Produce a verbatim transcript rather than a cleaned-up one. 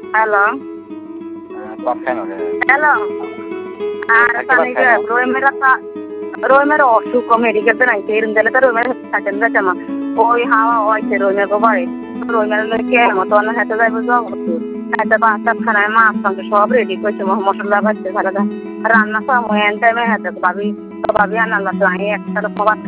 hello hello আর রোই মেরা রোই মেরা অসুখ medical নাই ইরুন্দলে তো রোই মেরা থাকেন যাচ্ছামা ওই হাওয়া হয়েছে রোই মেরা বাড়ি রোই মেরা কে মতো অন্য হাতে যাইব যাও হাতে বাচ্চা খানায় মাছ মাংস সব রেডি করছে মশলা বাজছে ভালো রান্না সব এন টাইমে হাতে ভাবি ভাবি আনাল্লা তো আমি একটা